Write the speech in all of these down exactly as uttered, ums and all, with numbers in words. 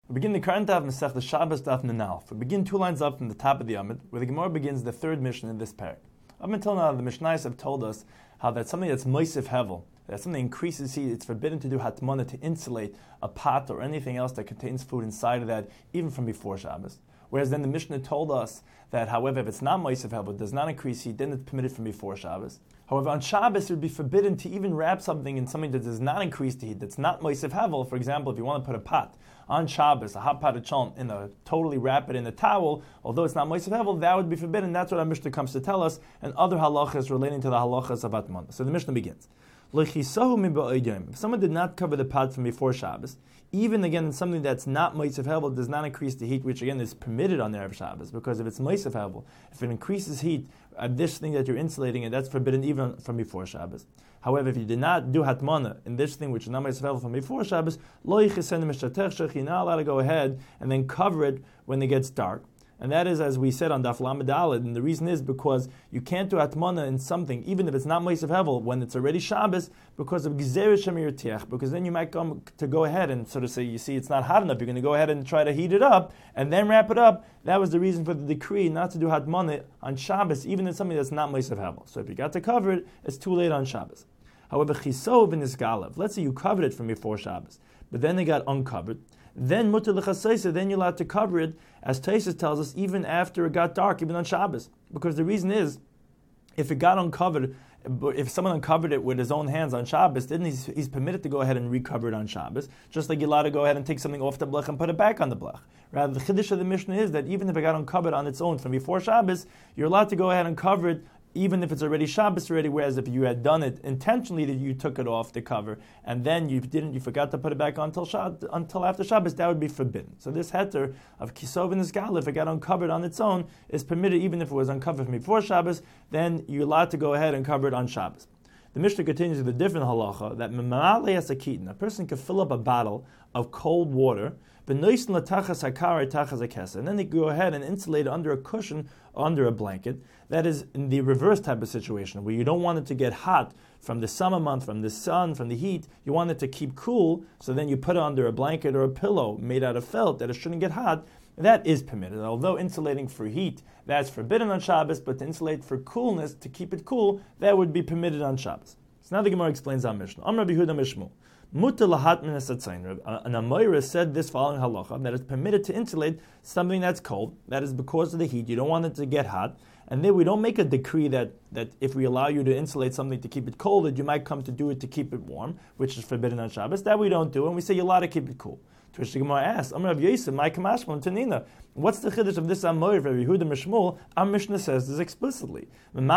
We begin the current daf Masech the Shabbos daf Nanal. We begin two lines up from the top of the Amud, where the Gemara begins the third mission in this parak. Up until now, the Mishnayos have told us how that something that's moisif hevel, that something increases heat, it's forbidden to do hatmana to insulate a pot or anything else that contains food inside of that, even from before Shabbos. Whereas then the Mishnah told us that, however, if it's not moisif hevel, it does not increase heat, then it's permitted from before Shabbos. However, on Shabbos, it would be forbidden to even wrap something in something that does not increase the heat, that's not moisif hevel. For example, if you want to put a pot on Shabbos, a hot pot of cholent, in a totally wrap it in a towel, although it's not moisif hevel, that would be forbidden. That's what our Mishnah comes to tell us, and other halachas relating to the halachas of Atman. So the Mishnah begins. If someone did not cover the pot from before Shabbos, even again in something that's not moisif hevel, does not increase the heat, which again is permitted on Erev Shabbos, because if it's moisif hevel, if it increases heat, uh, this thing that you're insulating, and that's forbidden even from before Shabbos. However, if you did not do hatmana in this thing which is not moisif hevel from before Shabbos, lo yichisen mishatech, you're not allowed to go ahead and then cover it when it gets dark. And that is, as we said on Daf Lamed Daled, and the reason is because you can't do atmana in something, even if it's not moisif hevel, when it's already Shabbos, because of gzeres shemir tiach, because then you might come to go ahead and sort of say, you see, it's not hot enough, you're going to go ahead and try to heat it up, and then wrap it up. That was the reason for the decree not to do hatmana on Shabbos, even in something that's not moisif hevel. So if you got to cover it, it's too late on Shabbos. However, chisov in this galev, let's say you covered it from before Shabbos, but then it got uncovered, then mutar l'chaseisa, then you're allowed to cover it, as Taisus tells us, even after it got dark, even on Shabbos. Because the reason is, if it got uncovered, if someone uncovered it with his own hands on Shabbos, then he's, he's permitted to go ahead and recover it on Shabbos, just like you're allowed to go ahead and take something off the blech and put it back on the blech. Rather, the chiddush of the Mishnah is that even if it got uncovered on its own from before Shabbos, you're allowed to go ahead and cover it even if it's already Shabbos already, whereas if you had done it intentionally, that you took it off the cover, and then you didn't, you forgot to put it back on until, Shab- until after Shabbos, that would be forbidden. So this heter of kisov and isgal, if it got uncovered on its own, is permitted even if it was uncovered from before Shabbos, then you're allowed to go ahead and cover it on Shabbos. The Mishnah continues with a different halacha, that memale asakitin, a person can fill up a bottle of cold water, and then they go ahead and insulate it under a cushion or under a blanket. That is in the reverse type of situation, where you don't want it to get hot from the summer month, from the sun, from the heat. You want it to keep cool, so then you put it under a blanket or a pillow made out of felt that it shouldn't get hot. That is permitted. Although insulating for heat, that's forbidden on Shabbos, but to insulate for coolness, to keep it cool, that would be permitted on Shabbos. So now the Gemara explains our Mishnah. Amar Rabbi Yehuda Mishmul. Mutar lahat min asatzain. An Amoira said this following halacha, that it's permitted to insulate something that's cold. That is because of the heat. You don't want it to get hot. And then we don't make a decree that, that if we allow you to insulate something to keep it cold, that you might come to do it to keep it warm, which is forbidden on Shabbos. That we don't do, and we say you're allowed to keep it cool. To which the Gemara asks, Amar Rav Yosef, my kamashmon tanina. What's the chiddush of this Amoir of Rabbi Yehuda Mishmul? Our Mishnah says this explicitly. Like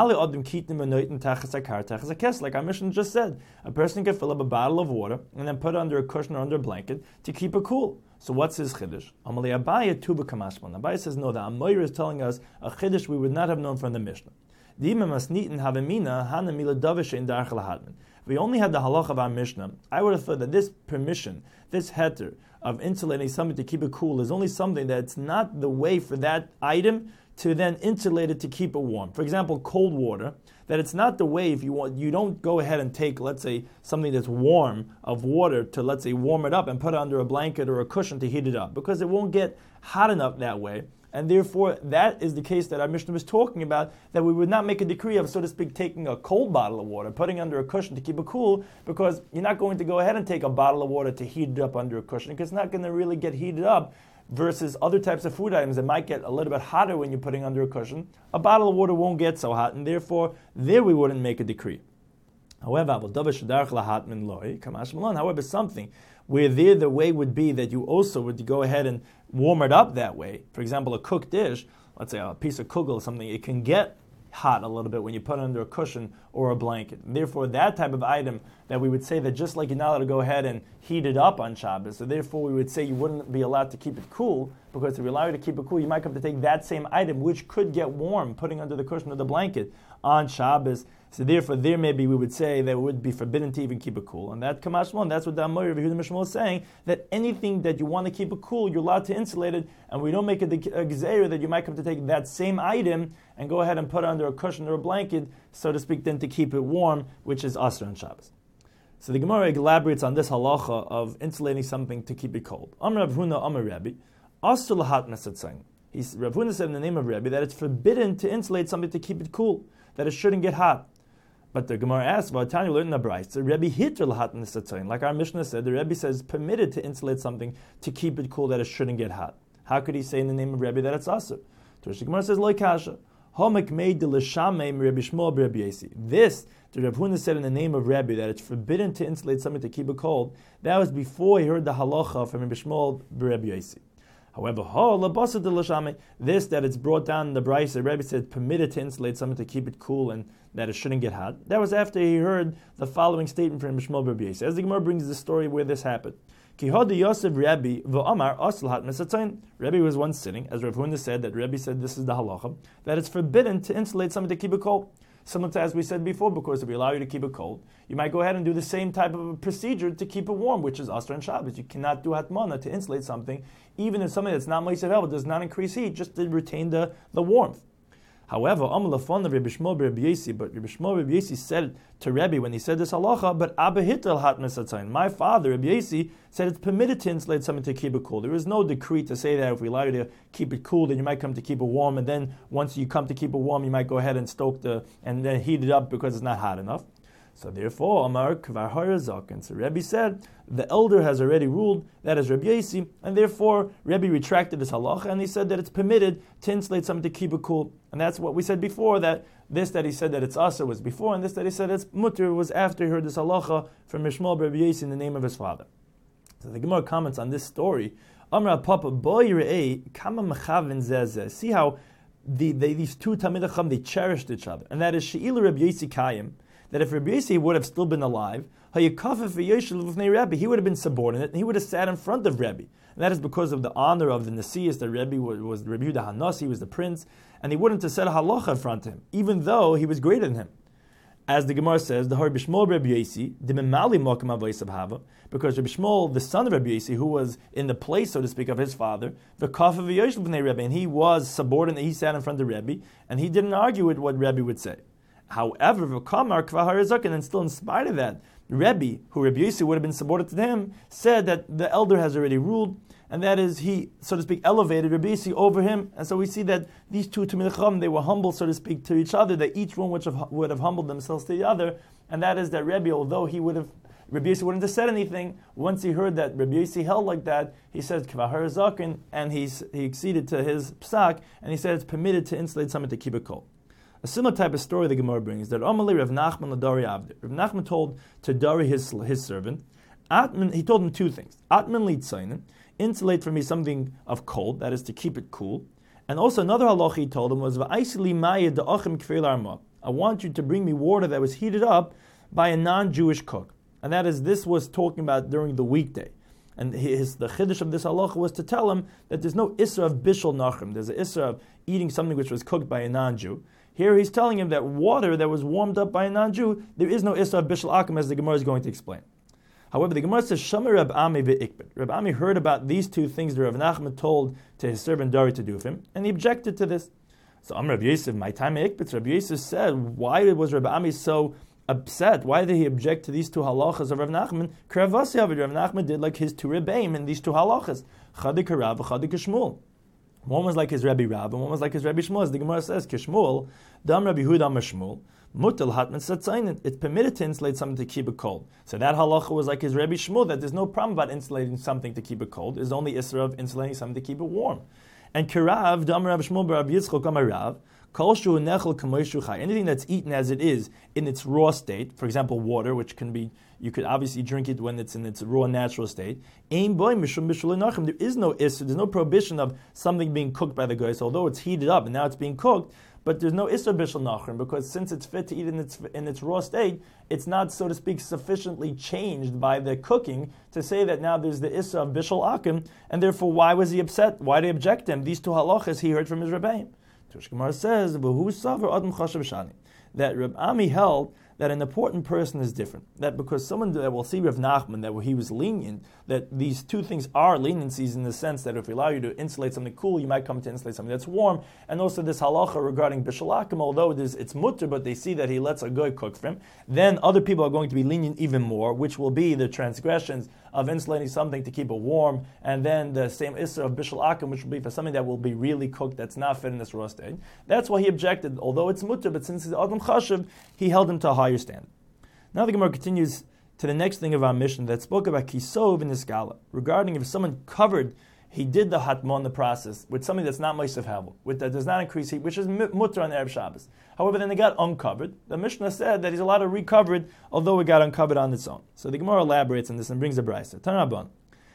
our Mishnah just said, a person can fill up a bottle of water and then put it under a cushion or under a blanket to keep it cool. So what's his chiddush? Amalei Abaye tuba kamashmon. Abaye says no, the Amoir is telling us a chiddush we would not have known from the Mishnah. We only had the halach of our Mishnah. I would have thought that this permission, this heter of insulating something to keep it cool, is only something that's not the way for that item to then insulate it to keep it warm. For example, cold water, that it's not the way if you want, you don't go ahead and take, let's say, something that's warm of water to, let's say, warm it up and put it under a blanket or a cushion to heat it up, because it won't get hot enough that way. And therefore, that is the case that our Mishnah was talking about, that we would not make a decree of, so to speak, taking a cold bottle of water, putting it under a cushion to keep it cool, because you're not going to go ahead and take a bottle of water to heat it up under a cushion, because it's not going to really get heated up, versus other types of food items that might get a little bit hotter when you're putting under a cushion. A bottle of water won't get so hot, and therefore, there we wouldn't make a decree. However, however, something where there the way would be that you also would go ahead and warm it up that way. For example, a cooked dish, let's say a piece of kugel or something, it can get hot a little bit when you put it under a cushion or a blanket. And therefore, that type of item that we would say that just like you're not allowed to go ahead and heat it up on Shabbos, so therefore we would say you wouldn't be allowed to keep it cool, because if you allow you to keep it cool, you might come to take that same item, which could get warm, putting under the cushion or the blanket on Shabbos. So therefore, there maybe we would say that it would be forbidden to even keep it cool. And that Kamashmon, that's what the Amoir of Yehuda Mishmul is saying, that anything that you want to keep it cool, you're allowed to insulate it, and we don't make a, a gzeira that you might come to take that same item and go ahead and put it under a cushion or a blanket, so to speak, then to keep it warm, which is Asr on Shabbos. So the Gemara elaborates on this halacha of insulating something to keep it cold. Amar Rav Huna Amar Rebbe, Asur lahatmes atzayin. He's Rav Huna said in the name of Rebbe that it's forbidden to insulate something to keep it cool, that it shouldn't get hot. But the Gemara asks, well, Tanya learned in the Brayso, Rebbe hitter lahatmes atzayin. Like our Mishnah said, the Rebbe says permitted to insulate something to keep it cool, that it shouldn't get hot. How could he say in the name of Rebbe that it's asur? So the Gemara says, Loi kasha. Homek made the l'shamei Rebbe Shmuel Rebbe Yesi. This, the Rav Huna said in the name of Rebbe that it's forbidden to insulate something to keep it cold. That was before he heard the halacha from Rebbe Shmuel Rebbe Yesi. However, ho labasa de l'shamei. This that it's brought down in the Brayso, the Rebbe said permitted to insulate something to keep it cool and that it shouldn't get hot. That was after he heard the following statement from Rebbe Shmuel Rebbe Yesi. As the Gemara brings the story where this happened. Ki hodi Yosef Rebbe v'Amar asl hatmes atzayin. Rebbe was once sitting, as Rav Huna said, that Rebbe said this is the halacha, that it's forbidden to insulate something to keep it cold. Similar to as we said before, because if we allow you to keep it cold, you might go ahead and do the same type of a procedure to keep it warm, which is Asr and Shabbos. You cannot do hatmana to insulate something, even if something that's not Meiser Hevel does not increase heat, just to retain the, the warmth. However, Am Lafon of Rebbe Shmuel Rebbe Yesi, but Rebbe Shmuel Rebbe Yesi said to Rebbe when he said this halacha, but Abba Hittel hatmes atzayin. My father, Rebbe Yesi, said it's permitted to insulate something to keep it cool. There is no decree to say that if we allow you to keep it cool, then you might come to keep it warm, and then once you come to keep it warm, you might go ahead and stoke the and then heat it up because it's not hot enough. So therefore, Amar Kvar Harazakin. So Rebbe said the elder has already ruled, that is Rebbe Yesi, and therefore Rebbe retracted his halacha and he said that it's permitted to insulate something to keep it cool. And that's what we said before, that this that he said that it's asa was before, and this that he said it's mutter was after he heard this halacha from Mishmol Rebbe Yesi in the name of his father. So the Gemara comments on this story. Amar Papa Boy Re'ei Kama Mechavin Zezeh. See how the, they, these two Talmidei Chacham, they cherished each other, and that is She'ilu Rebbe Yesi Kayim. That if Rebbe Yesi would have still been alive, he would have been subordinate, and he would have sat in front of Rebbe. And that is because of the honor of the Nesius, that Rebbe was, was Rebbe Yehuda Hanas, he was the prince, and he wouldn't have said a halacha in front of him, even though he was greater than him. As the Gemara says, the Rebbe Shmuel Rebbe Yesi, the Memali Mokem Avos of Hava, because Rebbe Shmuel, the son of Rebbe Yesi, who was in the place, so to speak, of his father, the Kaf of Rebbe, and he was subordinate, he sat in front of Rebbe, and he didn't argue with what Rebbe would say. However, V'kamar Kvar Harazakin, and still in spite of that, Rebbe, who Rebbe Yossi would have been subordinate to him, said that the elder has already ruled, and that is, he, so to speak, elevated Rebbe Yossi over him. And so we see that these two Talmidei Chacham, they were humble, so to speak, to each other, that each one would have, would have humbled themselves to the other, and that is that Rebbe, although he would have, Rebbe Yossi wouldn't have said anything, once he heard that Rebbe Yossi held like that, he said Kvar Harazakin, and he, he acceded to his psak, and he said it's permitted to insulate something to keep it cold. A similar type of story the Gemara brings, that Amalei Rav Nachman L'Dari Avdi. Rav Nachman told to Dari, his, his servant, Atman, he told him two things. Atman L'Tzayin, insulate for me something of cold, that is to keep it cool. And also another halacha he told him was, V'aisili Maya Da'achim Kfeil Arma. I want you to bring me water that was heated up by a non-Jewish cook. And that is, this was talking about during the weekday. And his, the chiddush of this halacha was to tell him that there's no isra of bishul nachrim. There's an isra of eating something which was cooked by a non-Jew. Here he's telling him that water that was warmed up by a non-Jew, there is no Isra of Bishul Akum, as the Gemara is going to explain. However, the Gemara says, Shomer Reb Ami ve'ikbet. Reb Ami heard about these two things that Rav Nachman told to his servant Dari to do for him, and he objected to this. So Am Reb Yosef, my time ikbet, Reb Yosef said, why was Reb Ami so upset? Why did he object to these two halachas of Rav Nachman? Kravasi Rav Nachman did like his two Rebbeim in these two halachas. Chadik Rav, Chadik Shmuel. One was like his Rebbe Rav, and one was like his Rebbe Shmuel. As the Gemara says, Kishmuel, Dam Rabbi Yehuda Amar Shmuel, Mutal Hatman Satzayin. It's permitted to insulate something to keep it cold. So that halacha was like his Rebbe Shmuel, that there's no problem about insulating something to keep it cold. There's only Isra of insulating something to keep it warm. And Kirav, Dam Rabbi Shmuel, Rabbi Yitzchok Amar Rav, anything that's eaten as it is in its raw state, for example, water, which can be, you could obviously drink it when it's in its raw natural state. There is no issur, there's no prohibition of something being cooked by the guys, although it's heated up and now it's being cooked, but there's no issur bishul nachrim, because since it's fit to eat in its in its raw state, it's not, so to speak, sufficiently changed by the cooking to say that now there's the issur of bishul akim, and therefore why was he upset? Why did he object to him? These two halachas he heard from his Rebbeim. Tush Gemara says, that Reb Ami held that an important person is different. That because someone that will see Rav Nachman, that he was lenient, that these two things are leniencies in the sense that if we allow you to insulate something cool, you might come to insulate something that's warm. And also this halacha regarding Bishul Akum, although it is, it's mutter, but they see that he lets a guy cook for him, then other people are going to be lenient even more, which will be the transgressions of insulating something to keep it warm, and then the same issur of Bishul Akum, which will be for something that will be really cooked that's not fit in this raw state. That's why he objected, although it's mutter, but since he's Adam Chashav, he held him to a higher standard. Now the Gemara continues to the next thing of our mission that spoke about Kisov in the Skala, regarding if someone covered, he did the Hatmon, the process, with something that's not Mosef Hevel, with that does not increase heat, which is mutter on Erev Shabbos. However, then it got uncovered. The Mishnah said that he's allowed to recover it, although it got uncovered on its own. So the Gemara elaborates on this and brings a brayso. Tanabon.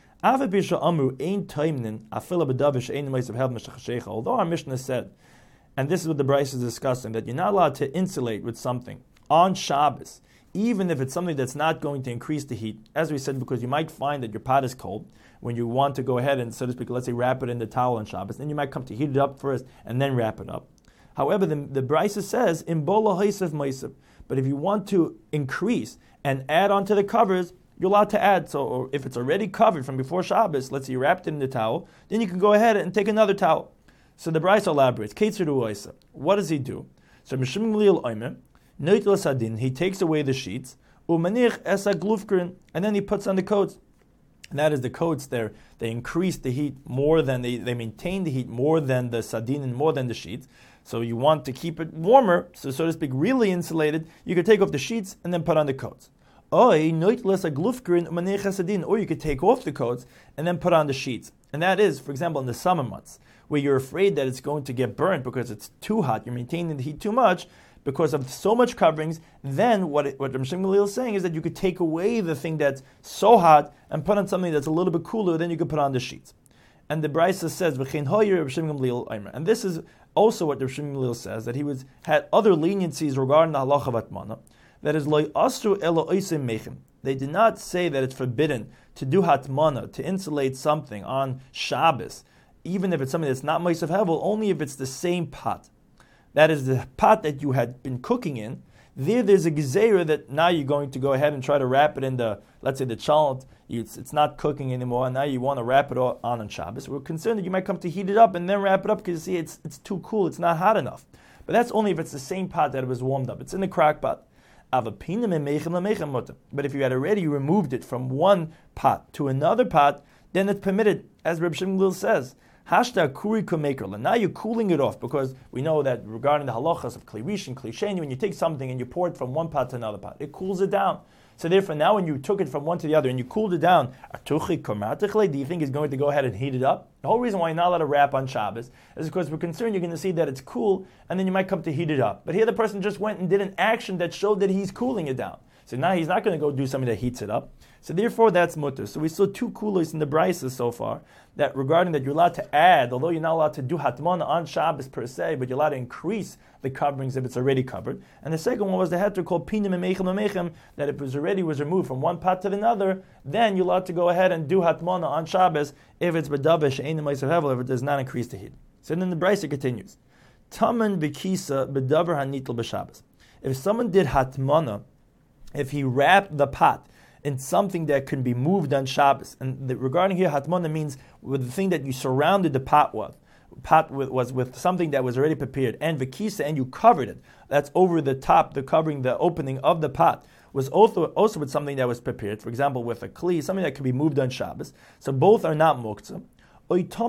Although our Mishnah said, and this is what the brayso is discussing, that you're not allowed to insulate with something on Shabbos, even if it's something that's not going to increase the heat, as we said, because you might find that your pot is cold, when you want to go ahead and, so to speak, let's say wrap it in the towel on Shabbos, then you might come to heat it up first and then wrap it up. However, the, the brayso says, in bola haisef ma'isef, but if you want to increase and add onto the covers, you're allowed to add. So or if it's already covered from before Shabbos, let's say you wrapped it in the towel, then you can go ahead and take another towel. So the brayso elaborates, what does he do? So he takes away the sheets, and then he puts on the coats. And that is the coats there. They increase the heat more than, they, they maintain the heat more than the sadin and more than the sheets. So you want to keep it warmer, so so to speak, really insulated. You could take off the sheets and then put on the coats. Or you could take off the coats and then put on the sheets. And that is, for example, in the summer months, where you're afraid that it's going to get burnt because it's too hot, you're maintaining the heat too much, because of so much coverings, then what it, what Rav Shimon Gamliel is saying is that you could take away the thing that's so hot and put on something that's a little bit cooler, then you could put on the sheets. And the brayso says, V'chein hoyer Rav Shimon Gamliel Eimer. And this is also what Rav Shimon Gamliel says, that he was had other leniencies regarding the halacha of hatmana. That is, Lo asru elo oisem mechem. They did not say that it's forbidden to do hatmana, to insulate something on Shabbos, even if it's something that's not Mosef Hevel, only if it's the same pot. That is the pot that you had been cooking in. There, there's a gezeira that now you're going to go ahead and try to wrap it in the, let's say the chalent, it's, it's not cooking anymore, and now you want to wrap it on on Shabbos. We're concerned that you might come to heat it up and then wrap it up because you see it's it's too cool, it's not hot enough. But that's only if it's the same pot that it was warmed up. It's in the crock pot. But if you had already removed it from one pot to another pot, then it's permitted, as Reb Shimon Gamliel says. Hashta kuri kumekerla. Now you're cooling it off, because we know that regarding the halachas of kli rish and kli sheni, when you take something and you pour it from one pot to another pot, it cools it down. So therefore, now when you took it from one to the other and you cooled it down, do you think it's going to go ahead and heat it up? The whole reason why you're not allowed to wrap on Shabbos is because we're concerned you're going to see that it's cool, and then you might come to heat it up. But here the person just went and did an action that showed that he's cooling it down. So now he's not going to go do something that heats it up. So therefore, that's mutter. So we saw two kulos in the braysos so far, that regarding that you're allowed to add, although you're not allowed to do hatmana on Shabbos per se, but you're allowed to increase the coverings if it's already covered. And the second one was the heter called pinim emechem emechem, that if it was already was removed from one pot to another, then you're allowed to go ahead and do hatmana on Shabbos if it's bedavish she'ein ma'aser hevel, if it does not increase the heat. So then the brayso continues, taman b'kisa bedavar hanitel b'Shabbos. If someone did hatmana, if he wrapped the pot in something that can be moved on Shabbos, and the, regarding here, hatmana means with the thing that you surrounded the pot with, pot with, was with something that was already prepared, and vikisa, and you covered it. That's over the top, the covering, the opening of the pot was also also with something that was prepared. For example, with a kli, something that can be moved on Shabbos. So both are not muktzah. Or if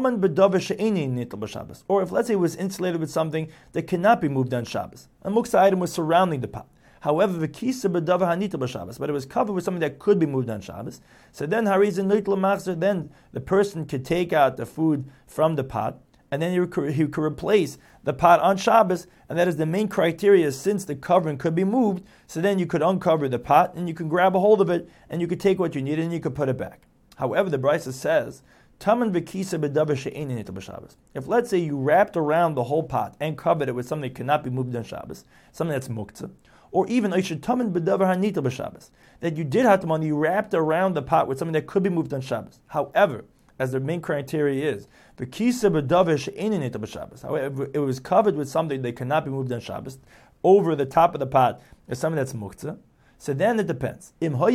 let's say it was insulated with something that cannot be moved on Shabbos, a muktzah item was surrounding the pot. However, the kisa b'davar hanita b'Shabbos, but it was covered with something that could be moved on Shabbos. So then harizin noitla machzer, then the person could take out the food from the pot, and then he could, he could replace the pot on Shabbos, and that is the main criteria. Since the covering could be moved, so then you could uncover the pot, and you could grab a hold of it, and you could take what you need, and you could put it back. However, the brayso says, taman b'kisa b'davar she'ein hanita b'Shabbos. If let's say you wrapped around the whole pot and covered it with something that cannot be moved on Shabbos, something that's muktzah, or even Aishataman b'davar hanita b'Shabbos, that you did hatmana, you wrapped around the pot with something that could be moved on Shabbos. However, as the main criteria is, the kisa b'davar she'ein hanita b'Shabbos. However, it was covered with something that cannot be moved on Shabbos, over the top of the pot, is something that's muktzah, so then it depends.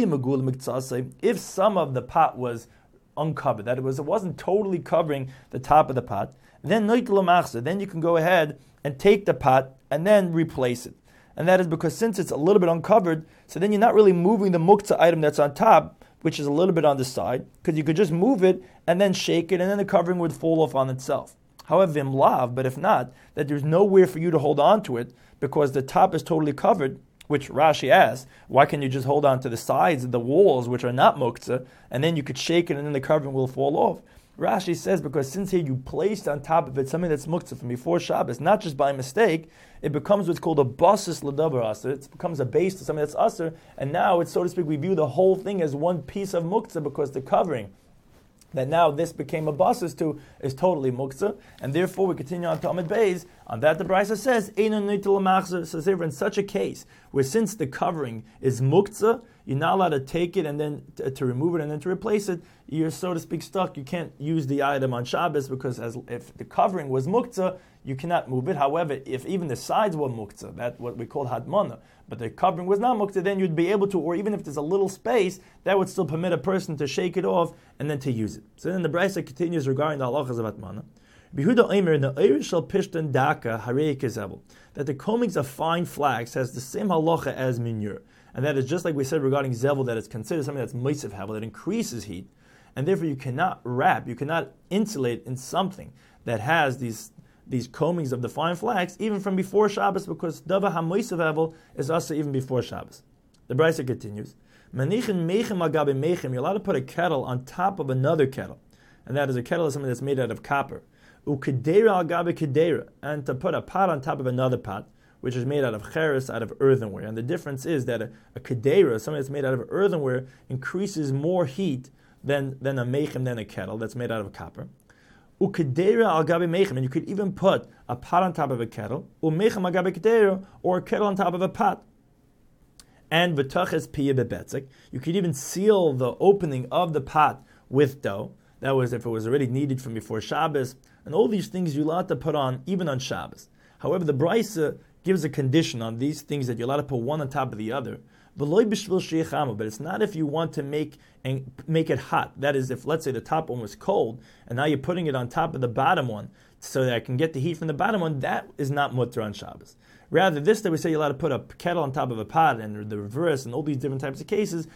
If some of the pot was uncovered, that it was it wasn't totally covering the top of the pot, then then you can go ahead and take the pot and then replace it. And that is because since it's a little bit uncovered, so then you're not really moving the muktzah item that's on top, which is a little bit on the side, because you could just move it and then shake it, and then the covering would fall off on itself. However, im lav, but if not, that there's nowhere for you to hold on to it because the top is totally covered, which Rashi asks, why can't you just hold on to the sides of the walls, which are not muktzah, and then you could shake it and then the covering will fall off? Rashi says because since here you placed on top of it something that's muktzah from before Shabbos, not just by mistake, it becomes what's called a basis l'davar aser. It becomes a base to something that's aser, and now it's, so to speak, we view the whole thing as one piece of muktzah because the covering that now this became a basis to is totally muktzah, and therefore we continue on to Amid Beis. On that the Brisa says, Einon nitul machzer. So in such a case, where since the covering is muktzah, you're not allowed to take it and then to, to remove it and then to replace it. You're, so to speak, stuck. You can't use the item on Shabbos because as if the covering was muktzah, you cannot move it. However, if even the sides were muktzah, that's what we call hadmana, but the covering was not muktzah, then you'd be able to, or even if there's a little space, that would still permit a person to shake it off and then to use it. So then the Brisa continues regarding the halachas of hadmana. Behuda Omer, the Eirish shall pishtan daka harei kezevel, that the combings of fine flax has the same halacha as minur, and that is just like we said regarding zevel, that it's considered something that's moisev hevel, that increases heat, and therefore you cannot wrap, you cannot insulate in something that has these these combings of the fine flax even from before Shabbos, because dava hamoisev hevel is also even before Shabbos. The Brisa continues, manichin mechem agabe mechem, you're allowed to put a kettle on top of another kettle, and that is a kettle is something that's made out of copper. Ukedera al gabe kedera, and to put a pot on top of another pot, which is made out of cheres, out of earthenware. And the difference is that a, a kedera, something that's made out of earthenware, increases more heat than, than a mechem, than a kettle that's made out of copper. Ukedera al gabe mechem, and you could even put a pot on top of a kettle, umechem al gabe kedera, or a kettle on top of a pot. And v'taches piyeh bebetzik, you could even seal the opening of the pot with dough. That was if it was already needed from before Shabbos. And all these things you're allowed to put on even on Shabbos. However, the Brisa gives a condition on these things that you're allowed to put one on top of the other. But it's not if you want to make and make it hot. That is, if let's say the top one was cold, and now you're putting it on top of the bottom one, so that I can get the heat from the bottom one. That is not mutter on Shabbos. Rather, this that we say you're allowed to put a kettle on top of a pot, and the reverse, and all these different types of cases.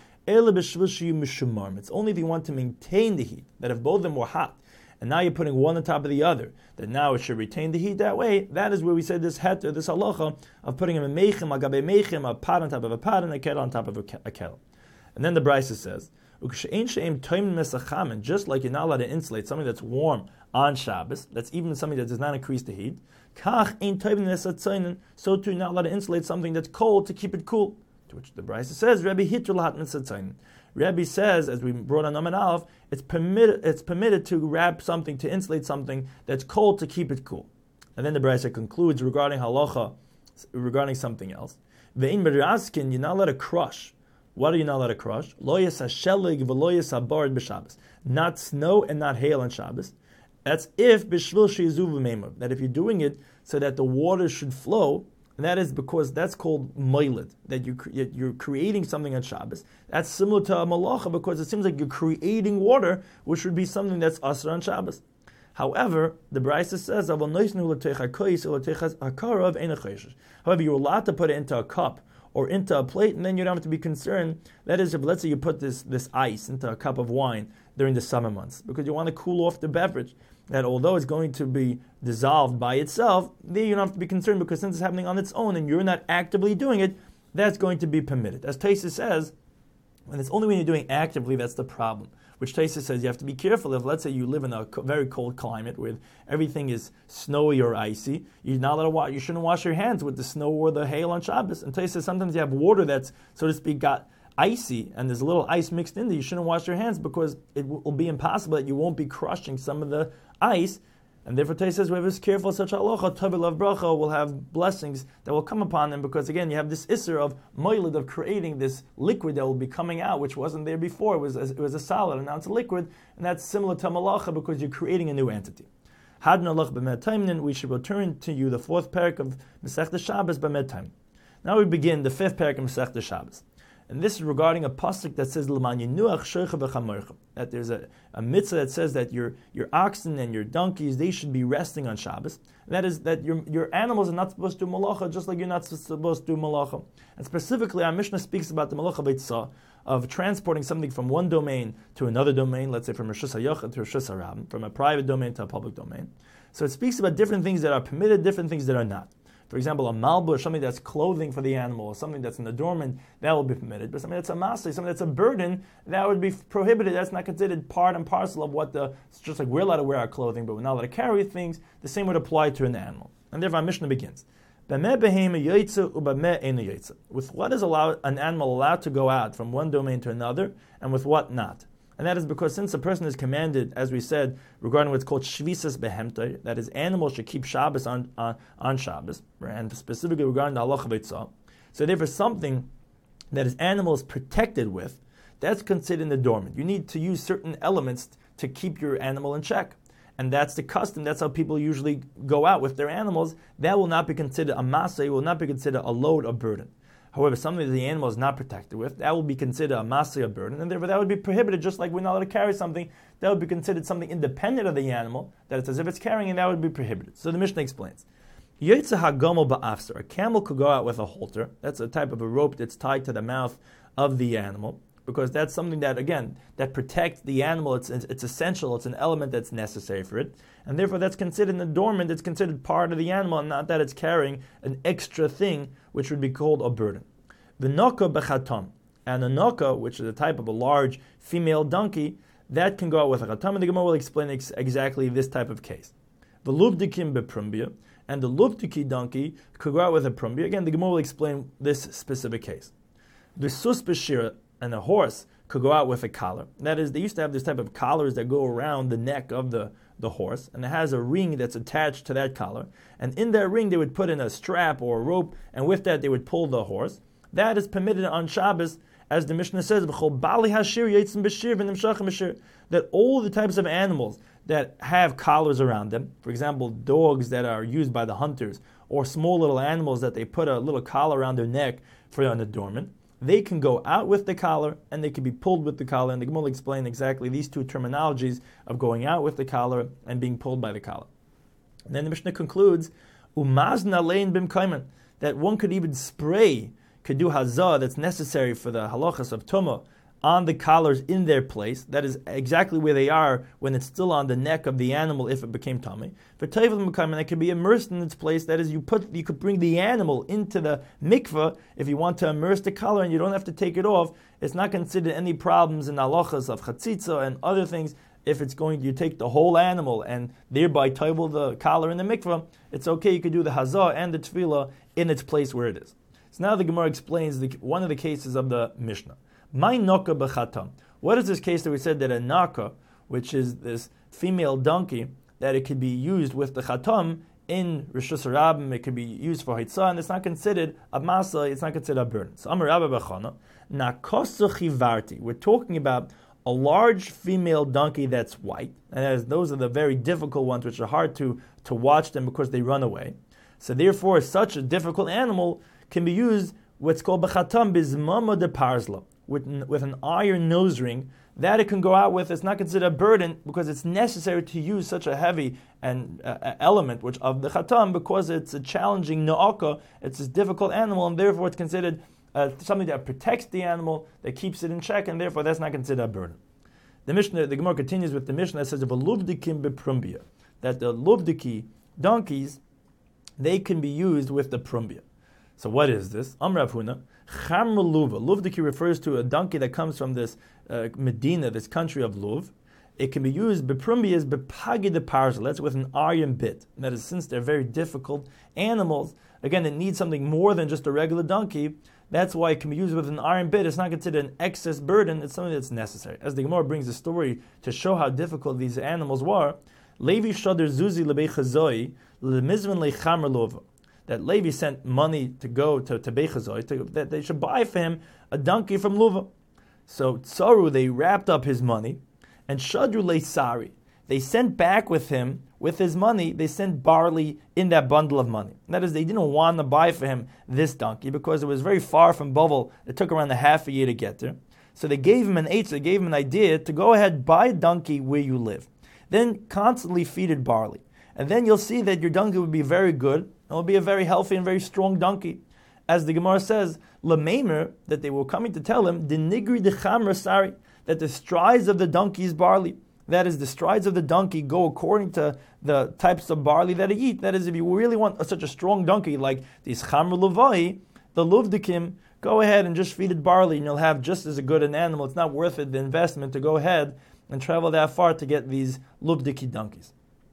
It's only if you want to maintain the heat, that if both of them were hot, and now you're putting one on top of the other, that now it should retain the heat that way. That is where we said this heter, this halacha of putting a meichem, a gabe meichem, a pot on top of a pot, and a kettle on top of a, ke- a kettle. And then the Brisa says, just like you're not allowed to insulate something that's warm on Shabbos, that's even something that does not increase the heat, so too you're not allowed to insulate something that's cold to keep it cool. To which the Brisa says, Rabbi Hitr lahat mitzatzayin. Rabbi says, as we brought on Amid Aleph, it's permitted it's permitted to wrap something, to insulate something that's cold to keep it cool. And then the Brisa concludes regarding halacha, regarding something else. Ve'in beraskin, you're not allowed to crush. What are you not allowed to crush? Lo yas hashelig v'lo yas habarid b'Shabbos. Not snow and not hail on Shabbos. That's if b'shvil sheyizu v'meimah. That if you're doing it so that the water should flow, and that is because that's called moiled, that you, you're creating something on Shabbos. That's similar to a malacha because it seems like you're creating water, which would be something that's asr on Shabbos. However, the Brisa says, however, you're allowed to put it into a cup or into a plate, and then you don't have to be concerned. That is, if let's say you put this, this ice into a cup of wine during the summer months, because you want to cool off the beverage, that although it's going to be dissolved by itself, there you don't have to be concerned, because since it's happening on its own and you're not actively doing it, that's going to be permitted. As Taisa says, and it's only when you're doing actively that's the problem. Which Taisa says you have to be careful if, let's say, you live in a very cold climate where everything is snowy or icy. You're not allowed to wash, you shouldn't wash your hands with the snow or the hail on Shabbos. And Taisa says sometimes you have water that's, so to speak, got icy and there's a little ice mixed in there. You shouldn't wash your hands because it will be impossible that you won't be crushing some of the ice. And therefore, Taisa says, whoever is careful of such halacha, Tavil of bracha, will have blessings that will come upon them, because again, you have this isser of moiled, of creating this liquid that will be coming out, which wasn't there before. It was a, it was a solid, and now it's a liquid, and that's similar to malacha because you're creating a new entity. Hadna lach b'med taimnin, we should return to you the fourth parak of Masechta Shabbos b'med taimnin. Now we begin the fifth parak in Masechta Shabbos. And this is regarding a pasuk that says that there's a, a mitzvah that says that your your oxen and your donkeys, they should be resting on Shabbos. And that is that your your animals are not supposed to do malacha, just like you're not supposed to do malacha. And specifically, our Mishnah speaks about the malacha beitzah, of transporting something from one domain to another domain, let's say from Rishus HaYachid to Rishus HaRabim, from a private domain to a public domain. So it speaks about different things that are permitted, different things that are not. For example, a malbush, something that's clothing for the animal, or something that's an adornment, that will be permitted. But something that's a masay, something that's a burden, that would be prohibited. That's not considered part and parcel of what the, it's just like we're allowed to wear our clothing, but we're not allowed to carry things. The same would apply to an animal. And therefore our Mishnah begins. With what is allowed, an animal allowed to go out from one domain to another, and with what not. And that is because since a person is commanded, as we said, regarding what's called shvisas behemtoi, that is, animals should keep Shabbos on, on, on Shabbos, right? And specifically regarding the halacha beitzah. So therefore something that is animals protected with, that's considered in the dormant. You need to use certain elements to keep your animal in check. And that's the custom, that's how people usually go out with their animals. That will not be considered a masay, will not be considered a load or burden. However, something that the animal is not protected with, that will be considered a masay, a burden, and therefore that would be prohibited, just like we're not allowed to carry something, that would be considered something independent of the animal, that it's as if it's carrying, and that would be prohibited. So the Mishnah explains. Yetza hagomel ba'afser, a camel could go out with a halter, that's a type of a rope that's tied to the mouth of the animal, because that's something that, again, that protects the animal, it's, it's essential, it's an element that's necessary for it, and therefore that's considered an adornment, it's considered part of the animal, and not that it's carrying an extra thing, which would be called a burden. The noka bechatam, and a noka, which is a type of a large female donkey, that can go out with a chatam, and the Gemara will explain ex- exactly this type of case. The lubdikim beprumbia, and the lubdiki donkey could go out with a prumbia. Again, the Gemara will explain this specific case. The sus beshira, and a horse could go out with a collar. That is, they used to have this type of collars that go around the neck of the, the horse, and it has a ring that's attached to that collar. And in that ring, they would put in a strap or a rope, and with that, they would pull the horse. That is permitted on Shabbos, as the Mishnah says, that all the types of animals that have collars around them, for example, dogs that are used by the hunters, or small little animals that they put a little collar around their neck for an adornment, they can go out with the collar and they can be pulled with the collar. And the Gemara will explain exactly these two terminologies of going out with the collar and being pulled by the collar. And then the Mishnah concludes, Umazna lein bim kaiman, that one could even spray, could do hazah that's necessary for the halachas of tumah on the collars in their place. That is exactly where they are when it's still on the neck of the animal if it became tummy. For tayvul mekayman, it can be immersed in its place. That is, you put you could bring the animal into the mikveh if you want to immerse the collar and you don't have to take it off. It's not considered any problems in halachas of chatzitza and other things. If it's going, you take the whole animal and thereby tayvul the collar in the mikveh, it's okay. You could do the hazah and the tefillah in its place where it is. So now the Gemara explains the, one of the cases of the Mishnah. My noka b'chatam. What is this case that we said that a naka, which is this female donkey, that it could be used with the chatam in Rishus HaRabim, it could be used for hitzah, and it's not considered a masa, it's not considered a burden. So Amar Rabba b'chana, nakosu chivarti. We're talking about a large female donkey that's white, and as those are the very difficult ones, which are hard to, to watch them because they run away. So therefore, such a difficult animal can be used what's called b'chatam bizmama de parzla, with, with an iron nose ring, that it can go out with. It's not considered a burden because it's necessary to use such a heavy and uh, element which of the chatam, because it's a challenging na'aka, it's a difficult animal, and therefore it's considered uh, something that protects the animal, that keeps it in check, and therefore that's not considered a burden. The Mishnah, the Gemara continues with the Mishnah that says of a lubdikim beprumbia, that the lubdiki donkeys, they can be used with the prumbia. So what is this? Amrav Huna, Chamra Luva. Luvdiki refers to a donkey that comes from this uh, Medina, this country of Luv. It can be used, beprumbia is bepagi de parzel, that's with an iron bit. And that is, since they're very difficult animals, again, it needs something more than just a regular donkey. That's why it can be used with an iron bit. It's not considered an excess burden, it's something that's necessary. As the Gemara brings the story to show how difficult these animals were, Levi Shader Zuzi Lebei Chazoi, Lemizvan Le Chamra Luva. That Levi sent money to go to, to Bechazoi, to, that they should buy for him a donkey from Luva. So Tsaru, they wrapped up his money, and Shadru Le Sari, they sent back with him with his money, they sent barley in that bundle of money. That is, they didn't want to buy for him this donkey because it was very far from Bovel. It took around a half a year to get there. So they gave him an eight, they gave him an idea to go ahead, buy a donkey where you live. Then constantly feed it barley. And then you'll see that your donkey will be very good. It will be a very healthy and very strong donkey. As the Gemara says, Lameimer, that they were coming to tell him, Dinigri de chamra sari, that the strides of the donkey is barley. That is, the strides of the donkey go according to the types of barley that he eat. That is, if you really want a, such a strong donkey like these chamra levai, the luvdikim, go ahead and just feed it barley and you'll have just as a good an animal. It's not worth it, the investment, to go ahead and travel that far to get these luvdiki donkeys.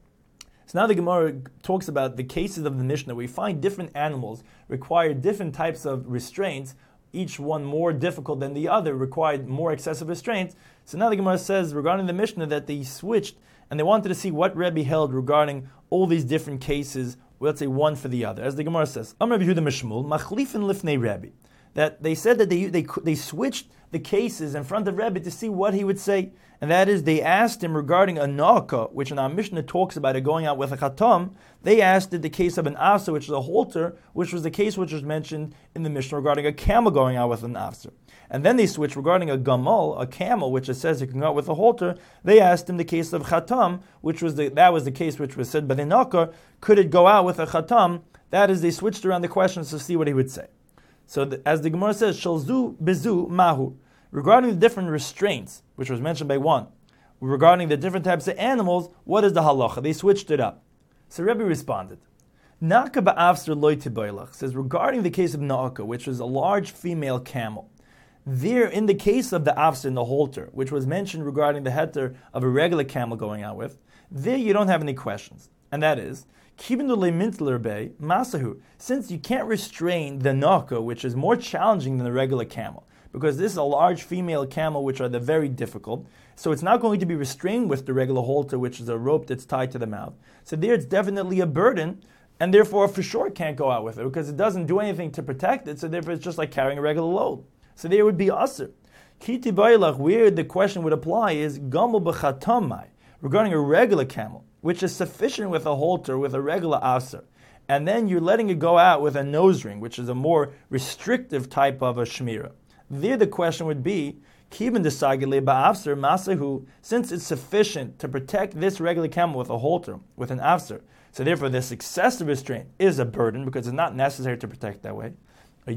So now the Gemara talks about the cases of the Mishnah where we find different animals require different types of restraints, each one more difficult than the other, required more excessive restraints. So now the Gemara says regarding the Mishnah that they switched and they wanted to see what Rebbe held regarding all these different cases, let's say one for the other. As the Gemara says, Amar Yehuda Mishmul, Machlifin lifnei Rebbe, that they said that they, they, they switched the cases in front of Rebbe to see what he would say. And that is, they asked him regarding a na'aka, which in our Mishnah talks about it going out with a khatam. They asked it the case of an afser, which is a halter, which was the case which was mentioned in the Mishnah regarding a camel going out with an afser. And then they switched regarding a gamal, a camel, which it says it can go out with a halter. They asked him the case of khatam, which was the, that was the case which was said by the na'aka. Could it go out with a khatam? That is, they switched around the questions to see what he would say. So the, as the Gemara says, shalzu bezu mahu, regarding the different restraints, which was mentioned by one, regarding the different types of animals, what is the halacha? They switched it up. So Rebbe responded, Na'aka ba'afser loy tibaylach, says regarding the case of Na'aka, which was a large female camel, there in the case of the afser and the halter, which was mentioned regarding the heter of a regular camel going out with, there you don't have any questions. And that is, masahu, since you can't restrain the Na'aka, which is more challenging than the regular camel, because this is a large female camel, which are the very difficult. So it's not going to be restrained with the regular halter, which is a rope that's tied to the mouth. So there it's definitely a burden, and therefore for sure it can't go out with it, because it doesn't do anything to protect it, so therefore it's just like carrying a regular load. So there would be aser. Kiti bailach, where the question would apply is gamul b'chatamai, regarding a regular camel, which is sufficient with a halter, with a regular aser. And then you're letting it go out with a nose ring, which is a more restrictive type of a shmira. There the question would be, Kibin desagile ba'afser masahu, since it's sufficient to protect this regular camel with a halter, with an afser, so therefore this excessive restraint is a burden because it's not necessary to protect that way. Or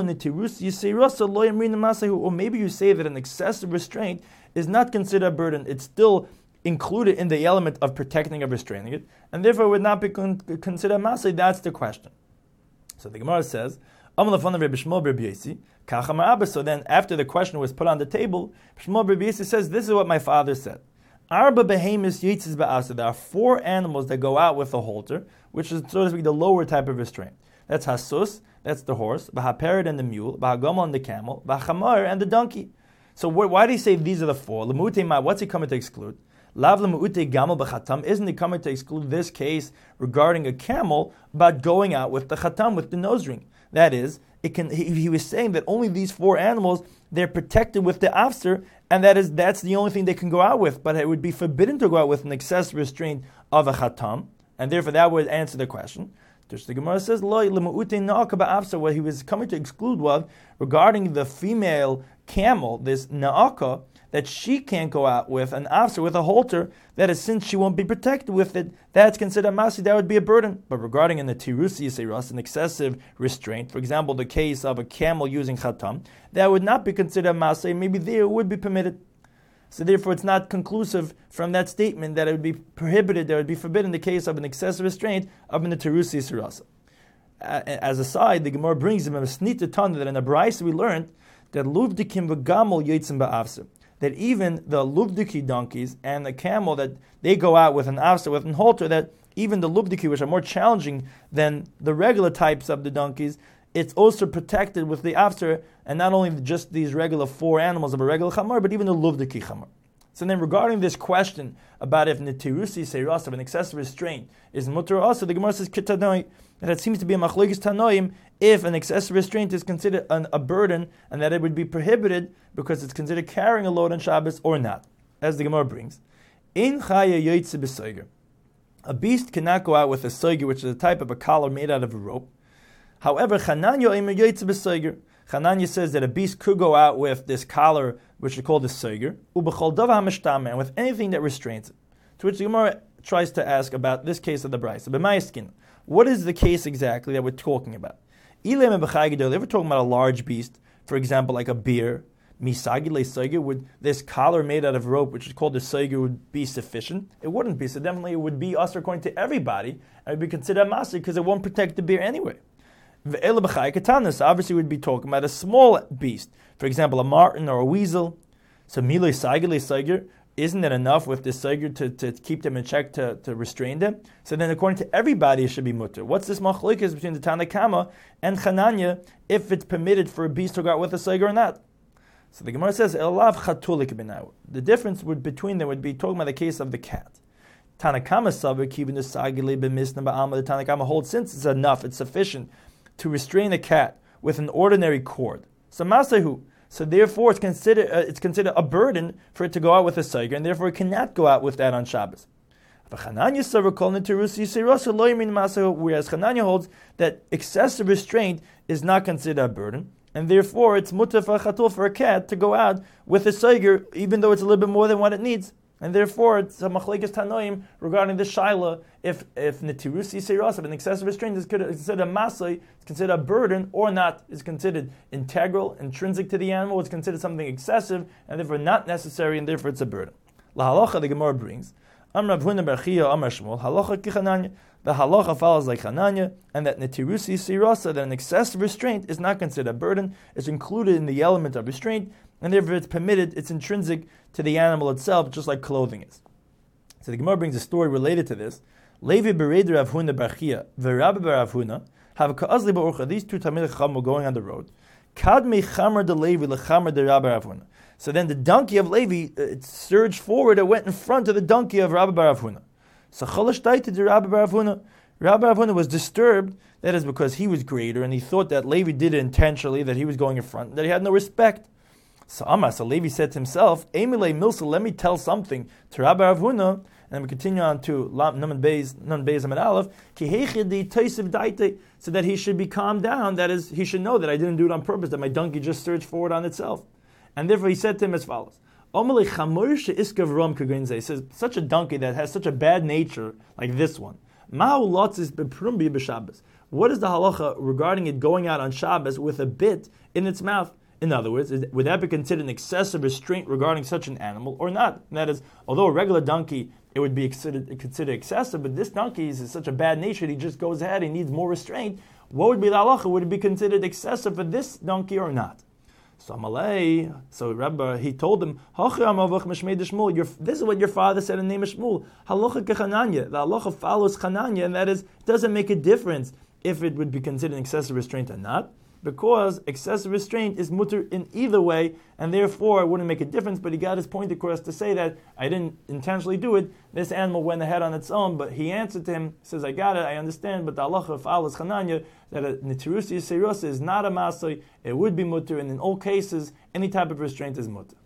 maybe you say that an excessive restraint is not considered a burden, it's still included in the element of protecting or restraining it, and therefore would not be con- considered masay. That's the question. So the Gemara says, so then after the question was put on the table, Shmuel Bar Yossi says, this is what my father said. Arba behemis yitzis ba'asa. There are four animals that go out with a halter, which is, so to speak, the lower type of restraint. That's hasus, that's the horse, b'hapered and the mule, b'hagamel and the camel, b'hamar and the donkey. So why do you say these are the four? What's he coming to exclude? Lav l'mu'ute gamel b'chatam. Isn't he coming to exclude this case regarding a camel about going out with the chatam, with the nose ring? That is, it can. He, he was saying that only these four animals, they're protected with the afser, and that is that's the only thing they can go out with. But it would be forbidden to go out with an excessive restraint of a chatam, and therefore that would answer the question. Just the Gemara says, Lo na'aka, what he was coming to exclude was regarding the female camel, this na'aka, that she can't go out with an afser, with a halter, that is, since she won't be protected with it, that's considered masi, that would be a burden. But regarding in the tirusi yiseiras, an excessive restraint, for example, the case of a camel using khatam, that would not be considered masi, maybe there would be permitted. So therefore it's not conclusive from that statement that it would be prohibited, that it would be forbidden the case of an excessive restraint of in the tirusi yiseiras. As a side, the Gemara brings him a snita ton that in the Braisa we learned that luvdikim v'gamol yitzim ba'afser, that even the lubdiki donkeys and the camel, that they go out with an afser, with an halter, that even the lubdiki, which are more challenging than the regular types of the donkeys, it's also protected with the afser, and not only just these regular four animals of a regular chamar, but even the lubdiki chamar. So then regarding this question about if netirusi seiras of an excessive restraint is mutter also, the Gemara says kitanoi, that it seems to be a machlokes tanoim if an excessive restraint is considered an, a burden, and that it would be prohibited because it's considered carrying a load on Shabbos or not. As the Gemara brings, in chaya yoytze b'soiger, A beast cannot go out with a soiger, which is a type of a collar made out of a rope. However, Chananya Eimer Yoytze b'soiger. Chananya says that a beast could go out with this collar, which is called a soiger, ubechol davar hamishtama, and with anything that restrains it. To which the Gemara tries to ask about this case of the Brisa. B'mayiskin, what is the case exactly that we're talking about? If we're talking about a large beast, for example, like a bear, misagile soiger, would this collar made out of rope, which is called a soiger, would be sufficient? It wouldn't be. So definitely it would be us according to everybody, and it would be considered a maser because it won't protect the bear anyway. Obviously we'd be talking about a small beast, for example, a marten or a weasel. So miloi sagile soiger, isn't it enough with this soiger to, to keep them in check, to, to restrain them? So then according to everybody it should be mutter. What's this machlokes between the Tanna Kama and Chananya, if it's permitted for a beast to go out with a soiger or not? So the Gemara says, Elav chatulik b'nau. The difference would, between them would be talking about the case of the cat. Tanna Kama savar keeping the sagile b'misna ba'alma. The Tanna Kama holds, since it's enough, it's sufficient to restrain a cat with an ordinary cord. So masehu. So therefore, it's considered uh, it's considered a burden for it to go out with a soiger, and therefore it cannot go out with that on Shabbos. Whereas Chananya holds that excessive restraint is not considered a burden, and therefore it's mutar for a chatul, for a cat, to go out with a soiger, even though it's a little bit more than what it needs. And therefore, it's a machlekes tanoim regarding the shaila, if if netirusi seiras, if an excessive restraint is considered a masay, it's considered a burden, or not, is considered integral, intrinsic to the animal, it's considered something excessive, and therefore not necessary, and therefore it's a burden. La halacha, the Gemara brings, Amar Rav Huna bar Chiya, Amar Shmuel, halacha kichananya. The halacha follows like Chananya, and that netirusi seirasa, that an excessive restraint is not considered a burden, it's included in the element of restraint, and therefore it's permitted, it's intrinsic to the animal itself, just like clothing is. So the Gemara brings a story related to this. Levi bereder Rav Huna bar Chiya, v'Rabbi bar Rav Huna, have a ka'azli ba'orcha, these two Talmidei Chacham were going on the road. Kad me chamer de Levi lechamer de Rabbi Rav Huna. So then the donkey of Levi, it surged forward, it went in front of the donkey of Rabbi bar Rav Huna. So chalash taita de Rabbi bar Rav Huna. Rabbi Rav Huna was disturbed, that is because he was greater, and he thought that Levi did it intentionally, that he was going in front, that he had no respect. So Amar, so Levi said to himself, Emile Milsa, let me tell something to Rabbi Rav Huna, and then we continue on to Nun Beis Nun Beis Amid Aleph, so that he should be calmed down, that is, he should know that I didn't do it on purpose, that my donkey just surged forward on itself. And therefore he said to him as follows, he says, such a donkey that has such a bad nature, like this one, what is the halacha regarding it going out on Shabbos with a bit in its mouth? In other words, is, would that be considered an excessive restraint regarding such an animal or not? And that is, although a regular donkey, it would be considered, considered excessive, but this donkey is such a bad nature, he just goes ahead, he needs more restraint. What would be the halacha? Would it be considered excessive for this donkey or not? So Amalei, so Rabbi, he told him, this is what your father said in the name of Shmuel. Halacha kechananya. The halacha follows chananya, and that is, it doesn't make a difference if it would be considered an excessive restraint or not, because excessive restraint is mutter in either way, and therefore it wouldn't make a difference, but he got his point across to say that I didn't intentionally do it, this animal went ahead on its own, but he answered to him, says, I got it, I understand, but the halacha follows chananya, that a netirusi seirosa is not a masai, it would be mutter, and in all cases, any type of restraint is mutter.